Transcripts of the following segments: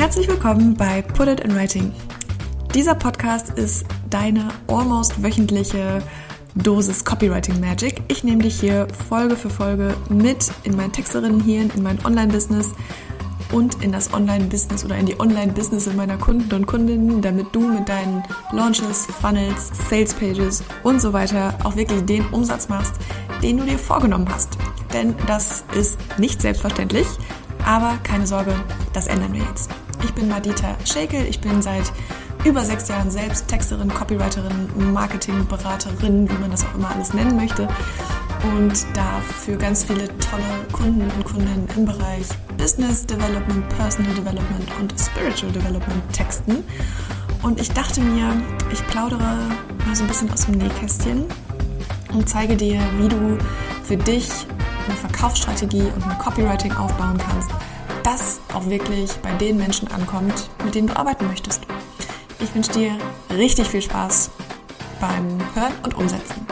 Herzlich willkommen bei Put It in Writing. Dieser Podcast ist deine almost wöchentliche Dosis Copywriting Magic. Ich nehme dich hier Folge für Folge mit in mein Texterinnenhirn, in mein Online-Business und in das Online-Business oder in die Online-Business meiner Kunden und Kundinnen, damit du mit deinen Launches, Funnels, Sales-Pages und so weiter auch wirklich den Umsatz machst, den du dir vorgenommen hast. Denn das ist nicht selbstverständlich, aber keine Sorge, das ändern wir jetzt. Ich bin Madita Schäkel, ich bin seit über 6 Jahren selbst Texterin, Copywriterin, Marketingberaterin, wie man das auch immer alles nennen möchte, und darf für ganz viele tolle Kunden und Kundinnen im Bereich Business Development, Personal Development und Spiritual Development texten. Und ich dachte mir, ich plaudere mal so ein bisschen aus dem Nähkästchen und zeige dir, wie du für dich eine Verkaufsstrategie und ein Copywriting aufbauen kannst, das auch wirklich bei den Menschen ankommt, mit denen du arbeiten möchtest. Ich wünsche dir richtig viel Spaß beim Hören und Umsetzen.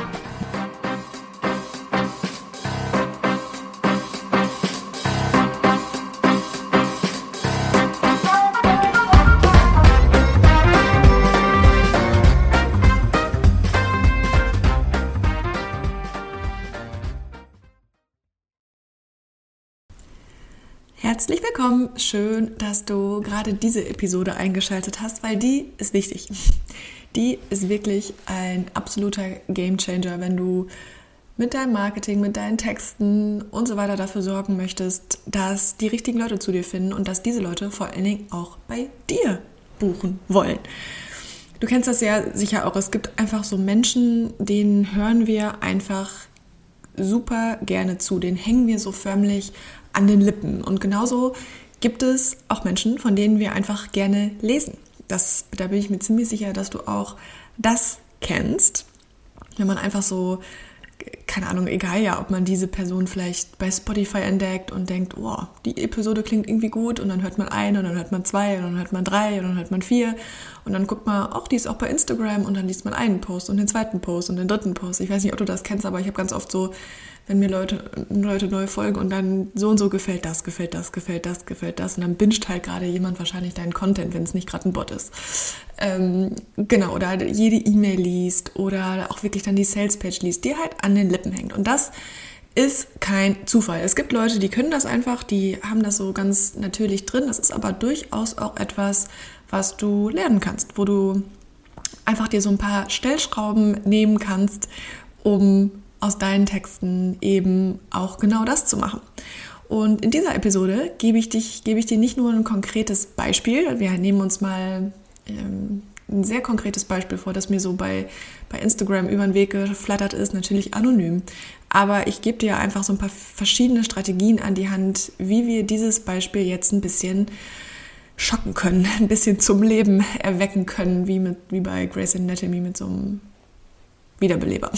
Herzlich willkommen, schön, dass du gerade diese Episode eingeschaltet hast, weil die ist wichtig. Die ist wirklich ein absoluter Gamechanger, wenn du mit deinem Marketing, mit deinen Texten und so weiter dafür sorgen möchtest, dass die richtigen Leute zu dir finden und dass diese Leute vor allen Dingen auch bei dir buchen wollen. Du kennst das ja sicher auch, es gibt einfach so Menschen, denen hören wir einfach super gerne zu, denen hängen wir so förmlich an den Lippen. Und genauso gibt es auch Menschen, von denen wir einfach gerne lesen. Da bin ich mir ziemlich sicher, dass du auch das kennst. Wenn man einfach so, keine Ahnung, egal ja, ob man diese Person vielleicht bei Spotify entdeckt und denkt, oh, die Episode klingt irgendwie gut, und dann hört man eine und dann hört man 2 und dann hört man 3 und dann hört man 4 und dann guckt man, die ist auch bei Instagram, und dann liest man einen Post und den zweiten Post und den dritten Post. Ich weiß nicht, ob du das kennst, aber ich habe ganz oft so, wenn mir Leute neu folgen und dann so und so gefällt das und dann binscht halt gerade jemand wahrscheinlich deinen Content, wenn es nicht gerade ein Bot ist. Genau, oder jede E-Mail liest oder auch wirklich dann die Sales-Page liest, die halt an den Lippen hängt. Und das ist kein Zufall. Es gibt Leute, die können das einfach, die haben das so ganz natürlich drin. Das ist aber durchaus auch etwas, was du lernen kannst, wo du einfach dir so ein paar Stellschrauben nehmen kannst, um aus deinen Texten eben auch genau das zu machen. Und in dieser Episode gebe ich dir nicht nur ein konkretes Beispiel. Wir nehmen uns mal ein sehr konkretes Beispiel vor, das mir so bei Instagram über den Weg geflattert ist, natürlich anonym. Aber ich gebe dir einfach so ein paar verschiedene Strategien an die Hand, wie wir dieses Beispiel jetzt ein bisschen schocken können, ein bisschen zum Leben erwecken können, wie bei Grey's Anatomy mit so einem Wiederbeleber.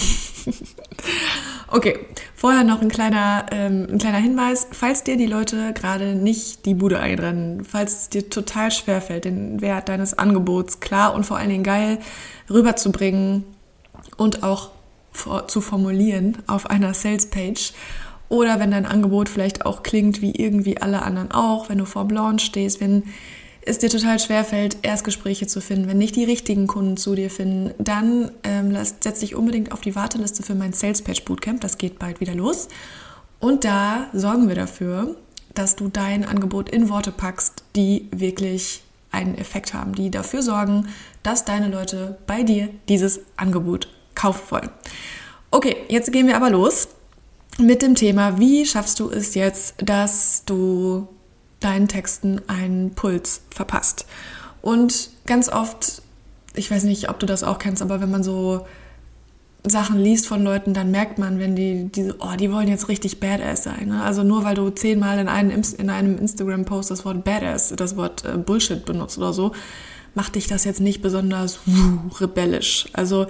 Okay, vorher noch ein kleiner Hinweis. Falls dir die Leute gerade nicht die Bude einrennen, falls es dir total schwerfällt, den Wert deines Angebots klar und vor allen Dingen geil rüberzubringen und auch zu formulieren auf einer Sales-Page, oder wenn dein Angebot vielleicht auch klingt wie irgendwie alle anderen auch, wenn du vor dem Launch stehst, wenn es dir total schwerfällt, Erstgespräche zu finden, wenn nicht die richtigen Kunden zu dir finden, dann setz dich unbedingt auf die Warteliste für mein Sales Page Bootcamp. Das geht bald wieder los. Und da sorgen wir dafür, dass du dein Angebot in Worte packst, die wirklich einen Effekt haben, die dafür sorgen, dass deine Leute bei dir dieses Angebot kaufen wollen. Okay, jetzt gehen wir aber los mit dem Thema, wie schaffst du es jetzt, dass du deinen Texten einen Puls verpasst. Und ganz oft, ich weiß nicht, ob du das auch kennst, aber wenn man so Sachen liest von Leuten, dann merkt man, wenn die wollen jetzt richtig Badass sein. Ne? Also nur weil du 10-mal in einem Instagram-Post das Wort Badass, das Wort Bullshit benutzt oder so, macht dich das jetzt nicht besonders rebellisch. Also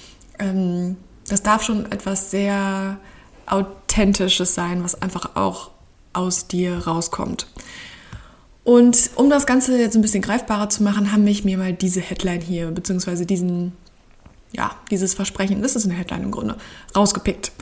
das darf schon etwas sehr Authentisches sein, was einfach auch aus dir rauskommt. Und um das Ganze jetzt ein bisschen greifbarer zu machen, habe ich mir mal diese Headline hier, beziehungsweise dieses Versprechen, das ist eine Headline im Grunde, rausgepickt.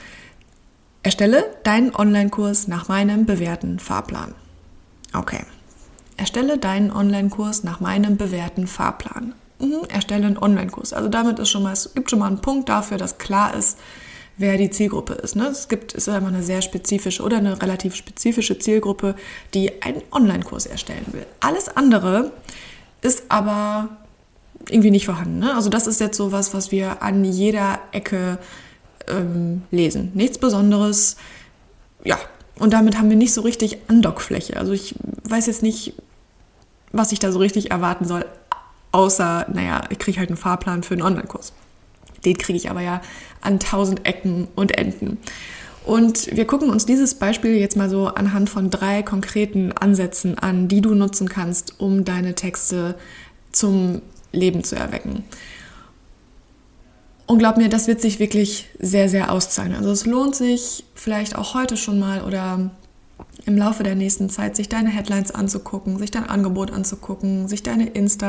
Erstelle deinen Online-Kurs nach meinem bewährten Fahrplan. Okay, erstelle deinen Online-Kurs nach meinem bewährten Fahrplan. Erstelle einen Online-Kurs. Also damit es gibt schon mal einen Punkt dafür, dass klar ist, wer die Zielgruppe ist. Es ist einfach eine sehr spezifische oder eine relativ spezifische Zielgruppe, die einen Online-Kurs erstellen will. Alles andere ist aber irgendwie nicht vorhanden. Also das ist jetzt sowas, was wir an jeder Ecke lesen. Nichts Besonderes. Ja, und damit haben wir nicht so richtig Andockfläche. Also ich weiß jetzt nicht, was ich da so richtig erwarten soll, außer, ich kriege halt einen Fahrplan für einen Online-Kurs. Den kriege ich aber ja an 1000 Ecken und Enden. Und wir gucken uns dieses Beispiel jetzt mal so anhand von 3 konkreten Ansätzen an, die du nutzen kannst, um deine Texte zum Leben zu erwecken. Und glaub mir, das wird sich wirklich sehr, sehr auszahlen. Also es lohnt sich vielleicht auch heute schon mal oder im Laufe der nächsten Zeit, sich deine Headlines anzugucken, sich dein Angebot anzugucken, sich deine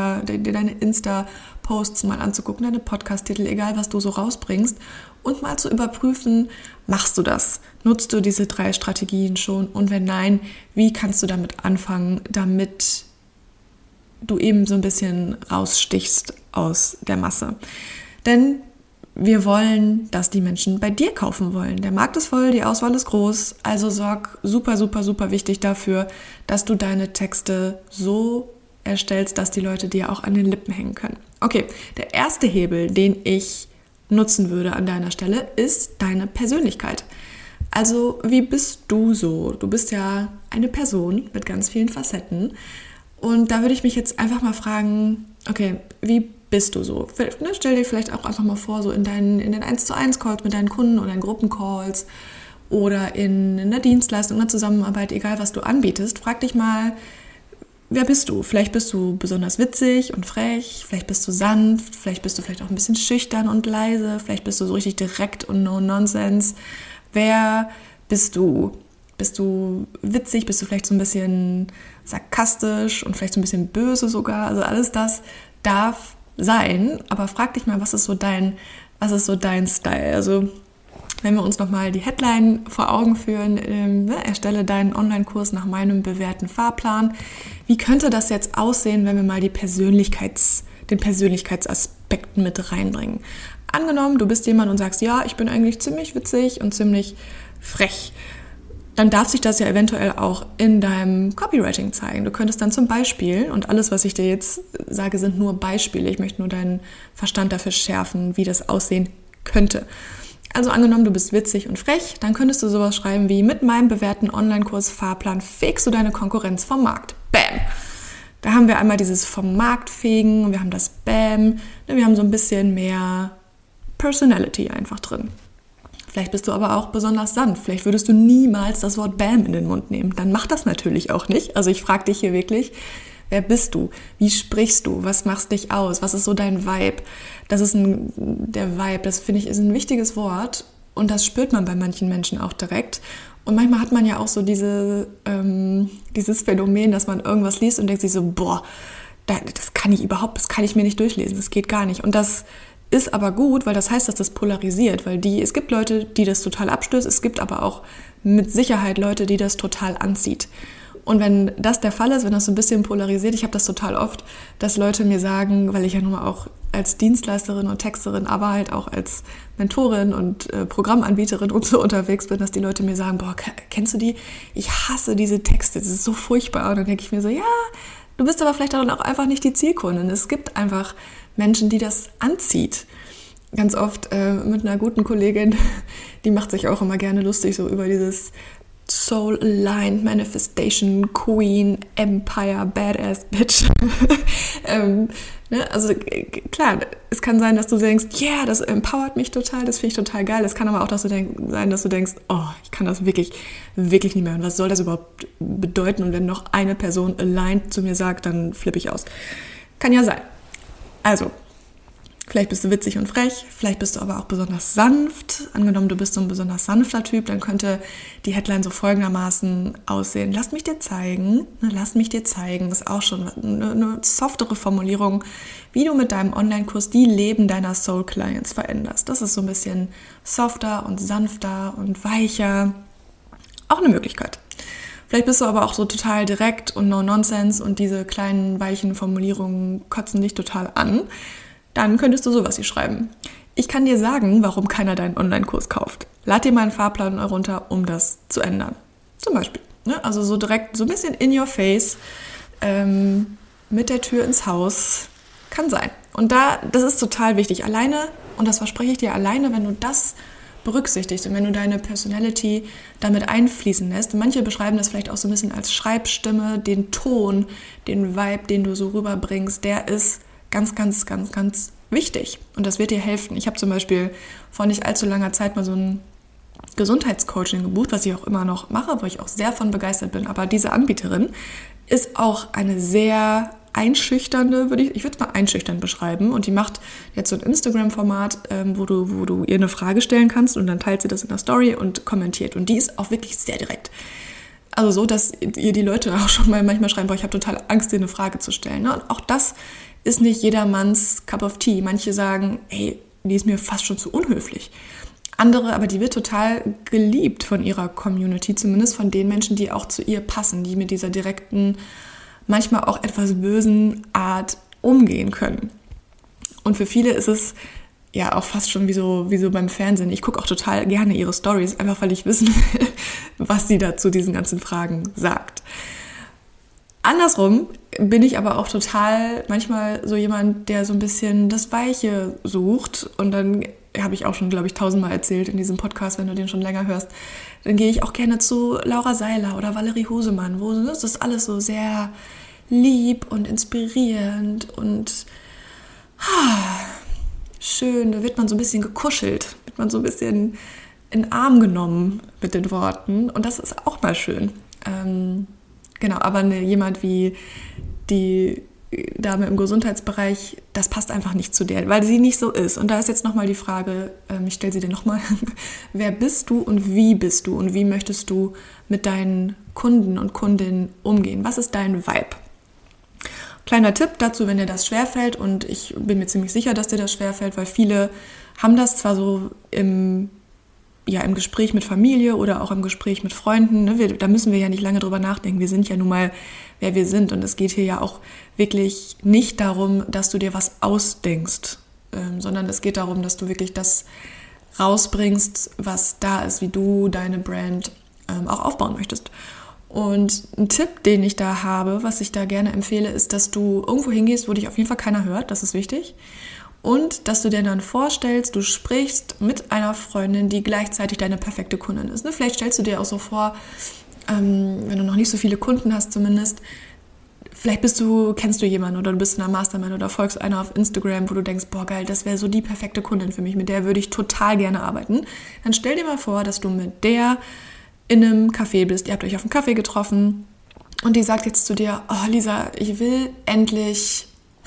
Insta-Posts mal anzugucken, deine Podcast-Titel, egal was du so rausbringst und mal zu überprüfen, machst du das? Nutzt du diese 3 Strategien schon? Und wenn nein, wie kannst du damit anfangen, damit du eben so ein bisschen rausstichst aus der Masse? Denn wir wollen, dass die Menschen bei dir kaufen wollen. Der Markt ist voll, die Auswahl ist groß, also sorg super, super, super wichtig dafür, dass du deine Texte so erstellst, dass die Leute dir auch an den Lippen hängen können. Okay, der erste Hebel, den ich nutzen würde an deiner Stelle, ist deine Persönlichkeit. Also wie bist du so? Du bist ja eine Person mit ganz vielen Facetten und da würde ich mich jetzt einfach mal fragen, okay, wie bist du so? Stell dir vielleicht auch einfach mal vor, so in den 1:1 Calls mit deinen Kunden oder in Gruppencalls oder in einer Dienstleistung, in einer Zusammenarbeit, egal was du anbietest, frag dich mal, wer bist du? Vielleicht bist du besonders witzig und frech, vielleicht bist du sanft, vielleicht bist du vielleicht auch ein bisschen schüchtern und leise, vielleicht bist du so richtig direkt und no nonsense. Wer bist du? Bist du witzig? Bist du vielleicht so ein bisschen sarkastisch und vielleicht so ein bisschen böse sogar? Also alles das darf sein, aber frag dich mal, was ist so dein Style? Also wenn wir uns nochmal die Headline vor Augen führen, erstelle deinen Online-Kurs nach meinem bewährten Fahrplan. Wie könnte das jetzt aussehen, wenn wir mal den Persönlichkeitsaspekt mit reinbringen? Angenommen, du bist jemand und sagst, ja, ich bin eigentlich ziemlich witzig und ziemlich frech. Dann darf sich das ja eventuell auch in deinem Copywriting zeigen. Du könntest dann zum Beispiel, und alles, was ich dir jetzt sage, sind nur Beispiele, ich möchte nur deinen Verstand dafür schärfen, wie das aussehen könnte. Also angenommen, du bist witzig und frech, dann könntest du sowas schreiben wie, mit meinem bewährten Online-Kurs Fahrplan fegst du deine Konkurrenz vom Markt. Bam! Da haben wir einmal dieses vom Markt fegen, wir haben das Bam, wir haben so ein bisschen mehr Personality einfach drin. Vielleicht bist du aber auch besonders sanft. Vielleicht würdest du niemals das Wort Bam in den Mund nehmen. Dann mach das natürlich auch nicht. Also ich frage dich hier wirklich, wer bist du? Wie sprichst du? Was machst dich aus? Was ist so dein Vibe? Der Vibe, das finde ich, ist ein wichtiges Wort. Und das spürt man bei manchen Menschen auch direkt. Und manchmal hat man ja auch so dieses Phänomen, dass man irgendwas liest und denkt sich so, boah, das kann ich mir nicht durchlesen. Das geht gar nicht. Und das ist aber gut, weil das heißt, dass das polarisiert, weil es gibt Leute, die das total abstößt, es gibt aber auch mit Sicherheit Leute, die das total anzieht. Und wenn das der Fall ist, wenn das so ein bisschen polarisiert, ich habe das total oft, dass Leute mir sagen, weil ich ja nun mal auch als Dienstleisterin und Texterin, aber halt auch als Mentorin und Programmanbieterin und so unterwegs bin, dass die Leute mir sagen, boah, kennst du die? Ich hasse diese Texte, das ist so furchtbar. Und dann denke ich mir so, ja, du bist aber vielleicht dann auch einfach nicht die Zielkundin. Es gibt einfach Menschen, die das anzieht. Ganz oft mit einer guten Kollegin, die macht sich auch immer gerne lustig so über dieses Soul-Aligned Manifestation Queen Empire Badass Bitch. Also klar, es kann sein, dass du denkst, yeah, das empowert mich total, das finde ich total geil. Es kann aber auch sein, dass du denkst, oh, ich kann das wirklich, wirklich nicht mehr. Und was soll das überhaupt bedeuten? Und wenn noch eine Person aligned zu mir sagt, dann flippe ich aus. Kann ja sein. Also, vielleicht bist du witzig und frech, vielleicht bist du aber auch besonders sanft. Angenommen, du bist so ein besonders sanfter Typ, dann könnte die Headline so folgendermaßen aussehen. Lass mich dir zeigen, ist auch schon eine softere Formulierung, wie du mit deinem Online-Kurs die Leben deiner Soul-Clients veränderst. Das ist so ein bisschen softer und sanfter und weicher. Auch eine Möglichkeit. Vielleicht bist du aber auch so total direkt und no nonsense und diese kleinen weichen Formulierungen kotzen dich total an. Dann könntest du sowas hier schreiben. Ich kann dir sagen, warum keiner deinen Online-Kurs kauft. Lad dir meinen Fahrplan runter, um das zu ändern. Zum Beispiel. Ne? Also so direkt, so ein bisschen in your face, mit der Tür ins Haus. Kann sein. Und das ist total wichtig. Alleine, und das verspreche ich dir, alleine, wenn du das berücksichtigst und wenn du deine Personality damit einfließen lässt. Und manche beschreiben das vielleicht auch so ein bisschen als Schreibstimme, den Ton, den Vibe, den du so rüberbringst, der ist ganz, ganz, ganz, ganz wichtig. Und das wird dir helfen. Ich habe zum Beispiel vor nicht allzu langer Zeit mal so ein Gesundheitscoaching gebucht, was ich auch immer noch mache, wo ich auch sehr von begeistert bin. Aber diese Anbieterin ist auch eine sehr einschüchternde, ich würde es mal einschüchternd beschreiben. Und die macht jetzt so ein Instagram-Format, wo du ihr eine Frage stellen kannst und dann teilt sie das in der Story und kommentiert. Und die ist auch wirklich sehr direkt. Also so, dass ihr die Leute auch schon mal manchmal schreiben, boah, ich habe total Angst, dir eine Frage zu stellen. Und auch das ist nicht jedermanns Cup of Tea. Manche sagen, hey, die ist mir fast schon zu unhöflich. Andere, aber die wird total geliebt von ihrer Community, zumindest von den Menschen, die auch zu ihr passen, die mit dieser direkten, manchmal auch etwas bösen Art umgehen können. Und für viele ist es ja auch fast schon wie so beim Fernsehen. Ich gucke auch total gerne ihre Stories, einfach weil ich wissen will, was sie da zu diesen ganzen Fragen sagt. Andersrum bin ich aber auch total manchmal so jemand, der so ein bisschen das Weiche sucht. Und dann habe ich auch schon, glaube ich, 1000-mal erzählt in diesem Podcast, wenn du den schon länger hörst. Dann gehe ich auch gerne zu Laura Seiler oder Valerie Husemann, wo das ist alles so sehr lieb und inspirierend und schön. Da wird man so ein bisschen gekuschelt, wird man so ein bisschen in den Arm genommen mit den Worten. Und das ist auch mal schön. Genau, aber jemand wie die Dame im Gesundheitsbereich, das passt einfach nicht zu der, weil sie nicht so ist. Und da ist jetzt nochmal die Frage, ich stelle sie dir nochmal, wer bist du und wie möchtest du mit deinen Kunden und Kundinnen umgehen? Was ist dein Vibe? Kleiner Tipp dazu, wenn dir das schwerfällt, und ich bin mir ziemlich sicher, dass dir das schwerfällt, weil viele haben das zwar so im Gespräch mit Familie oder auch im Gespräch mit Freunden, ne? Da müssen wir ja nicht lange drüber nachdenken. Wir sind ja nun mal, wer wir sind. Und es geht hier ja auch wirklich nicht darum, dass du dir was ausdenkst, sondern es geht darum, dass du wirklich das rausbringst, was da ist, wie du deine Brand auch aufbauen möchtest. Und ein Tipp, den ich da habe, was ich da gerne empfehle, ist, dass du irgendwo hingehst, wo dich auf jeden Fall keiner hört. Das ist wichtig. Und dass du dir dann vorstellst, du sprichst mit einer Freundin, die gleichzeitig deine perfekte Kundin ist. Ne? Vielleicht stellst du dir auch so vor, wenn du noch nicht so viele Kunden hast zumindest, vielleicht kennst du jemanden oder du bist in einer Mastermind oder folgst einer auf Instagram, wo du denkst, boah geil, das wäre so die perfekte Kundin für mich, mit der würde ich total gerne arbeiten. Dann stell dir mal vor, dass du mit der in einem Café bist, ihr habt euch auf einen Kaffee getroffen und die sagt jetzt zu dir, oh Lisa, ich will endlich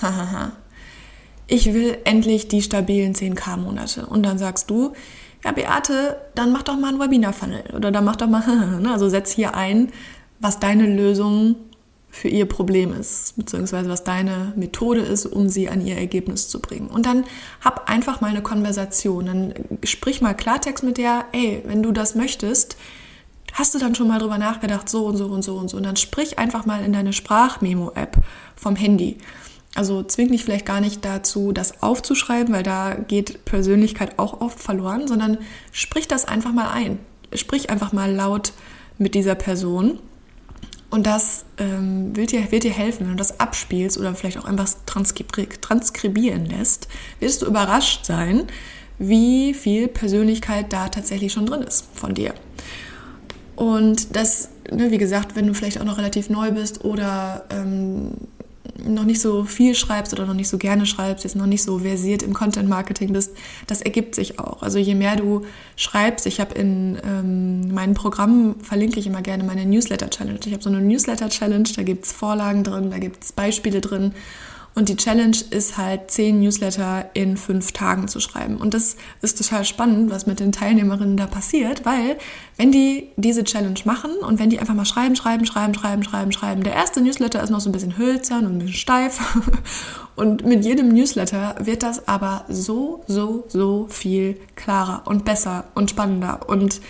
die stabilen 10.000-Monate. Und dann sagst du, ja Beate, dann mach doch mal einen Webinar-Funnel oder dann mach doch mal, also setz hier ein, was deine Lösung für ihr Problem ist, beziehungsweise was deine Methode ist, um sie an ihr Ergebnis zu bringen. Und dann hab einfach mal eine Konversation, dann sprich mal Klartext mit der, ey, wenn du das möchtest, hast du dann schon mal drüber nachgedacht, so und so und so und so. Und dann sprich einfach mal in deine Sprachmemo-App vom Handy. Also zwing dich vielleicht gar nicht dazu, das aufzuschreiben, weil da geht Persönlichkeit auch oft verloren, sondern sprich das einfach mal ein. Sprich einfach mal laut mit dieser Person und das wird dir helfen, wenn du das abspielst oder vielleicht auch einfach transkribieren lässt, wirst du überrascht sein, wie viel Persönlichkeit da tatsächlich schon drin ist von dir. Und das, wie gesagt, wenn du vielleicht auch noch relativ neu bist oder noch nicht so viel schreibst oder noch nicht so gerne schreibst, jetzt noch nicht so versiert im Content-Marketing bist, das ergibt sich auch. Also je mehr du schreibst, ich habe in meinen Programmen, verlinke ich immer gerne meine Newsletter-Challenge. Ich habe so eine Newsletter-Challenge, da gibt es Vorlagen drin, da gibt es Beispiele drin. Und die Challenge ist halt 10 Newsletter in 5 Tagen zu schreiben. Und das ist total spannend, was mit den Teilnehmerinnen da passiert, weil wenn die diese Challenge machen und wenn die einfach mal schreiben, der erste Newsletter ist noch so ein bisschen hölzern und ein bisschen steif und mit jedem Newsletter wird das aber so viel klarer und besser und spannender und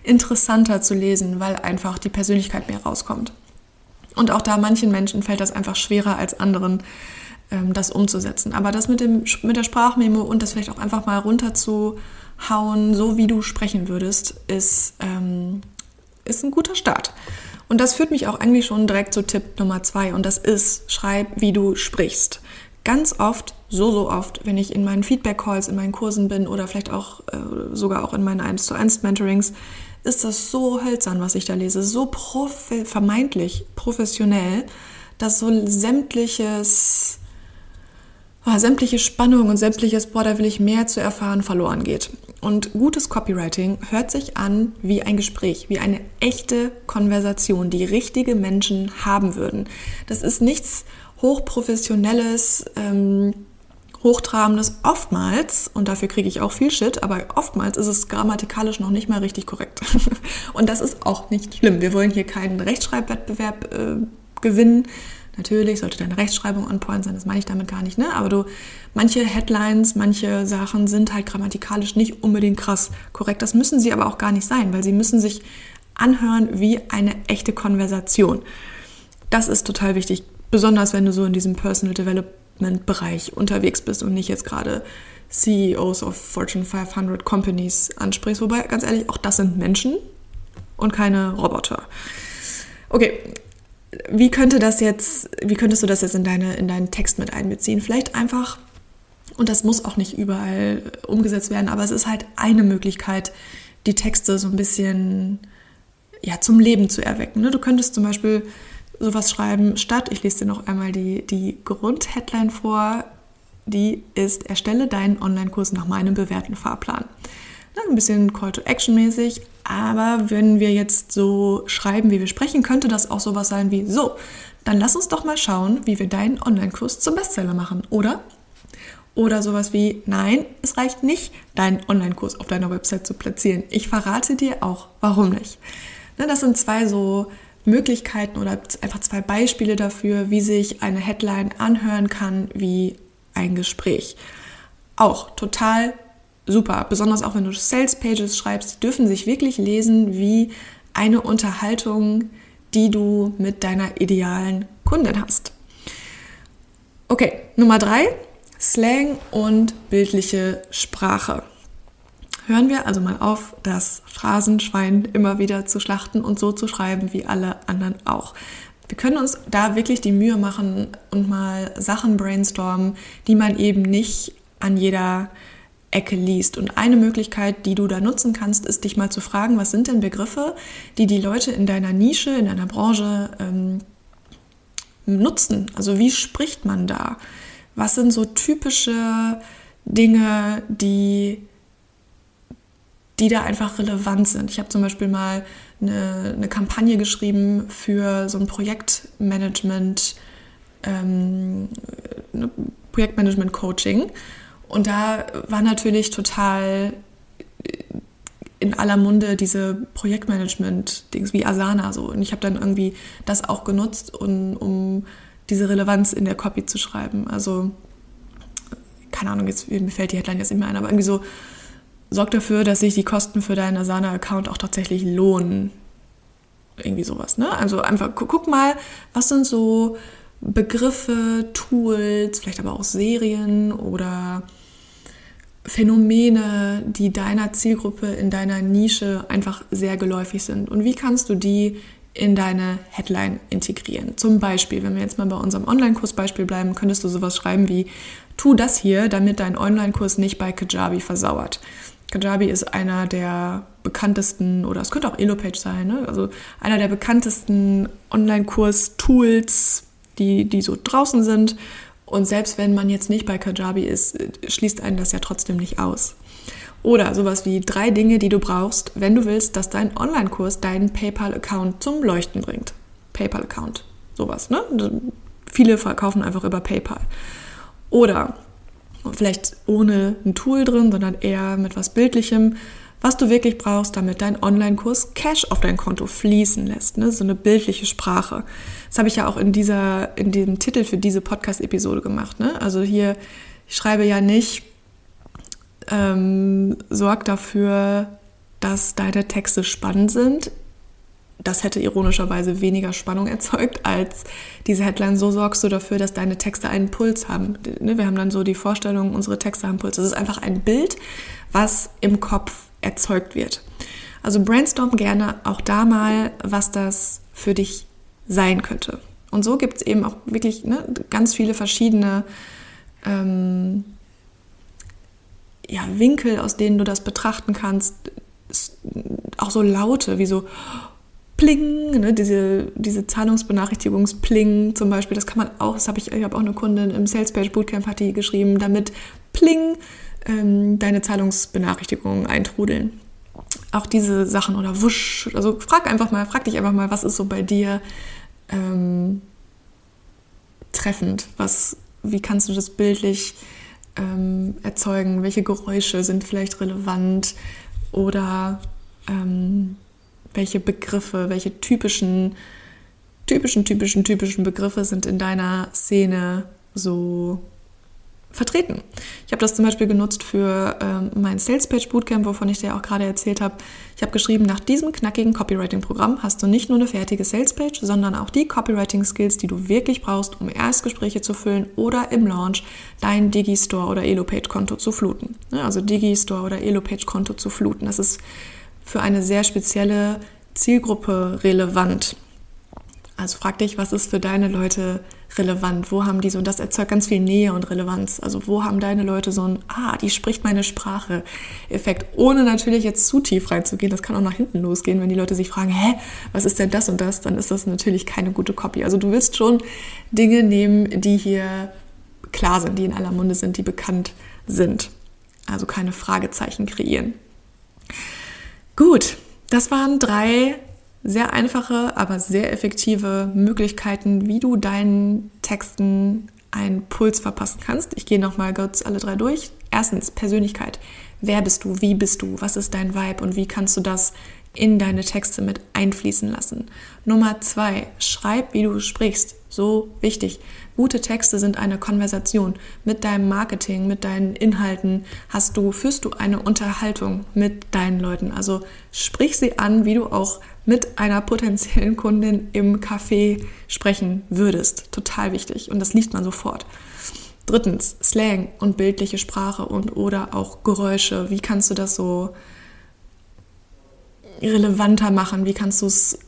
interessanter zu lesen, weil einfach die Persönlichkeit mehr rauskommt. Und auch da manchen Menschen fällt das einfach schwerer als anderen, das umzusetzen. Aber das mit der Sprachmemo und das vielleicht auch einfach mal runterzuhauen, so wie du sprechen würdest, ist ein guter Start. Und das führt mich auch eigentlich schon direkt zu Tipp Nummer 2 und das ist, schreib, wie du sprichst. Ganz oft, so oft, wenn ich in meinen Feedback-Calls, in meinen Kursen bin oder vielleicht auch sogar auch in meinen 1:1 Mentorings, ist das so hölzern, was ich da lese, so vermeintlich professionell, dass so sämtliche Spannung und sämtliches, da will ich mehr zu erfahren, verloren geht. Und gutes Copywriting hört sich an wie ein Gespräch, wie eine echte Konversation, die richtige Menschen haben würden. Das ist nichts Hochprofessionelles, Hochtrabendes. Oftmals, und dafür kriege ich auch viel Shit, aber oftmals ist es grammatikalisch noch nicht mal richtig korrekt. Und das ist auch nicht schlimm. Wir wollen hier keinen Rechtschreibwettbewerb gewinnen. Natürlich sollte deine Rechtschreibung on point sein, das meine ich damit gar nicht, ne? Aber manche Headlines, manche Sachen sind halt grammatikalisch nicht unbedingt krass korrekt. Das müssen sie aber auch gar nicht sein, weil sie müssen sich anhören wie eine echte Konversation. Das ist total wichtig, besonders wenn du so in diesem Personal Development Bereich unterwegs bist und nicht jetzt gerade CEOs of Fortune 500 Companies ansprichst. Wobei, ganz ehrlich, auch das sind Menschen und keine Roboter. Okay. Wie könntest du das jetzt in deinen Text mit einbeziehen? Vielleicht einfach, und das muss auch nicht überall umgesetzt werden, aber es ist halt eine Möglichkeit, die Texte so ein bisschen zum Leben zu erwecken. Du könntest zum Beispiel sowas schreiben, ich lese dir noch einmal die Grundheadline vor, die ist, erstelle deinen Online-Kurs nach meinem bewährten Fahrplan. Ein bisschen Call-to-Action-mäßig, aber wenn wir jetzt so schreiben, wie wir sprechen, könnte das auch sowas sein wie, so, dann lass uns doch mal schauen, wie wir deinen Online-Kurs zum Bestseller machen, oder? Oder sowas wie, nein, es reicht nicht, deinen Online-Kurs auf deiner Website zu platzieren. Ich verrate dir auch, warum nicht. Das sind 2 so Möglichkeiten oder einfach 2 Beispiele dafür, wie sich eine Headline anhören kann wie ein Gespräch. Auch total super, besonders auch wenn du Sales-Pages schreibst, die dürfen sich wirklich lesen wie eine Unterhaltung, die du mit deiner idealen Kundin hast. Okay, Nummer 3, Slang und bildliche Sprache. Hören wir also mal auf, das Phrasenschwein immer wieder zu schlachten und so zu schreiben wie alle anderen auch. Wir können uns da wirklich die Mühe machen und mal Sachen brainstormen, die man eben nicht an jeder Ecke liest. Und eine Möglichkeit, die du da nutzen kannst, ist, dich mal zu fragen, was sind denn Begriffe, die Leute in deiner Nische, in deiner Branche nutzen? Also wie spricht man da? Was sind so typische Dinge, die da einfach relevant sind? Ich habe zum Beispiel mal eine Kampagne geschrieben für so ein Projektmanagement-Coaching. Und da war natürlich total in aller Munde diese Projektmanagement-Dings wie Asana so. Und ich habe dann irgendwie das auch genutzt, um diese Relevanz in der Copy zu schreiben. Also, keine Ahnung, mir fällt die Headline jetzt nicht mehr ein, aber irgendwie so, sorg dafür, dass sich die Kosten für deinen Asana-Account auch tatsächlich lohnen. Irgendwie sowas, ne? Also einfach, guck mal, was sind so Begriffe, Tools, vielleicht aber auch Serien oder Phänomene, die deiner Zielgruppe in deiner Nische einfach sehr geläufig sind. Und wie kannst du die in deine Headline integrieren? Zum Beispiel, wenn wir jetzt mal bei unserem Online-Kurs-Beispiel bleiben, könntest du sowas schreiben wie, tu das hier, damit dein Online-Kurs nicht bei Kajabi versauert. Kajabi ist einer der bekanntesten, oder es könnte auch Elopage sein, ne? Also einer der bekanntesten Online-Kurs-Tools, die so draußen sind. Und selbst wenn man jetzt nicht bei Kajabi ist, schließt einen das ja trotzdem nicht aus. Oder sowas wie 3 Dinge, die du brauchst, wenn du willst, dass dein Online-Kurs deinen PayPal-Account zum Leuchten bringt. PayPal-Account, sowas, ne? Viele verkaufen einfach über PayPal. Oder vielleicht ohne ein Tool drin, sondern eher mit was Bildlichem, was du wirklich brauchst, damit dein Online-Kurs Cash auf dein Konto fließen lässt, ne? So eine bildliche Sprache. Das habe ich ja auch in dem Titel für diese Podcast-Episode gemacht, ne? Also hier, ich schreibe ja nicht, sorg dafür, dass deine Texte spannend sind. Das hätte ironischerweise weniger Spannung erzeugt als diese Headline. So sorgst du dafür, dass deine Texte einen Puls haben. Wir haben dann so die Vorstellung, unsere Texte haben Puls. Das ist einfach ein Bild, was im Kopf erzeugt wird. Also brainstorm gerne auch da mal, was das für dich sein könnte. Und so gibt es eben auch wirklich ganz viele verschiedene Winkel, aus denen du das betrachten kannst. Auch so Laute wie so Pling, diese Zahlungsbenachrichtigungspling zum Beispiel, das kann man auch, ich habe auch eine Kundin im Sales Page Bootcamp, hat die geschrieben, damit Pling deine Zahlungsbenachrichtigungen eintrudeln. Auch diese Sachen oder Wusch, also frag dich einfach mal, was ist so bei dir treffend, wie kannst du das bildlich erzeugen, welche Geräusche sind vielleicht relevant oder welche Begriffe, welche typischen Begriffe sind in deiner Szene so vertreten. Ich habe das zum Beispiel genutzt für mein Sales Page Bootcamp, wovon ich dir auch gerade erzählt habe. Ich habe geschrieben, nach diesem knackigen Copywriting-Programm hast du nicht nur eine fertige Sales Page, sondern auch die Copywriting-Skills, die du wirklich brauchst, um Erstgespräche zu füllen oder im Launch dein Digistore oder Elopage-Konto zu fluten. Also Digistore oder Elopage-Konto zu fluten. Das ist für eine sehr spezielle Zielgruppe relevant. Also frag dich, was ist für deine Leute relevant? Wo haben die so, und das erzeugt ganz viel Nähe und Relevanz. Also wo haben deine Leute so ein, die spricht meine Sprache-Effekt, ohne natürlich jetzt zu tief reinzugehen. Das kann auch nach hinten losgehen, wenn die Leute sich fragen, was ist denn das und das? Dann ist das natürlich keine gute Copy. Also du willst schon Dinge nehmen, die hier klar sind, die in aller Munde sind, die bekannt sind. Also keine Fragezeichen kreieren. Gut, das waren 3 sehr einfache, aber sehr effektive Möglichkeiten, wie du deinen Texten einen Puls verpassen kannst. Ich gehe nochmal kurz alle 3 durch. Erstens, Persönlichkeit. Wer bist du? Wie bist du? Was ist dein Vibe? Und wie kannst du das in deine Texte mit einfließen lassen? Nummer 2, schreib, wie du sprichst. So wichtig. Gute Texte sind eine Konversation. Mit deinem Marketing, mit deinen Inhalten führst du eine Unterhaltung mit deinen Leuten. Also sprich sie an, wie du auch mit einer potenziellen Kundin im Café sprechen würdest. Total wichtig. Und das liest man sofort. Drittens, Slang und bildliche Sprache oder auch Geräusche. Wie kannst du das so relevanter machen? Wie kannst du es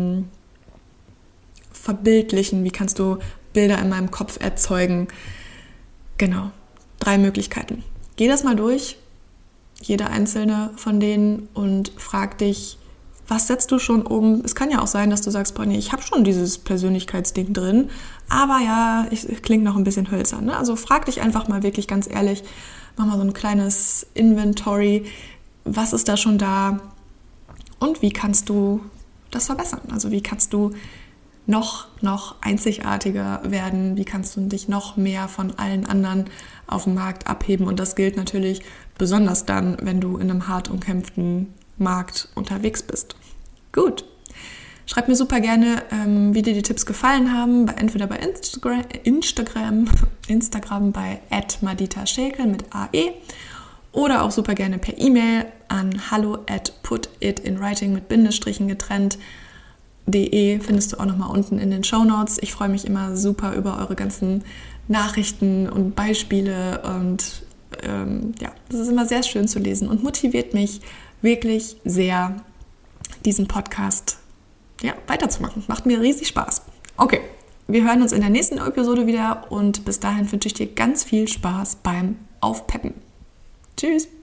verbildlichen? Wie kannst du Bilder in meinem Kopf erzeugen? Genau, 3 Möglichkeiten. Geh das mal durch, jede einzelne von denen, und frag dich, was setzt du schon um? Es kann ja auch sein, dass du sagst, ich habe schon dieses Persönlichkeitsding drin, aber ja, ich klinge noch ein bisschen hölzern. Ne? Also frag dich einfach mal wirklich ganz ehrlich, mach mal so ein kleines Inventory, was ist da schon da und wie kannst du das verbessern? Also wie kannst du noch einzigartiger werden? Wie kannst du dich noch mehr von allen anderen auf dem Markt abheben? Und das gilt natürlich besonders dann, wenn du in einem hart umkämpften Markt unterwegs bist. Gut. Schreib mir super gerne, wie dir die Tipps gefallen haben, entweder bei Instagram bei @madita-schäkel mit AE oder auch super gerne per E-Mail an hallo@putitinwriting mit Bindestrichen getrennt.de, findest du auch nochmal unten in den Shownotes. Ich freue mich immer super über eure ganzen Nachrichten und Beispiele und das ist immer sehr schön zu lesen und motiviert mich wirklich sehr, diesen Podcast weiterzumachen. Macht mir riesig Spaß. Okay, wir hören uns in der nächsten Episode wieder und bis dahin wünsche ich dir ganz viel Spaß beim Aufpeppen. Tschüss!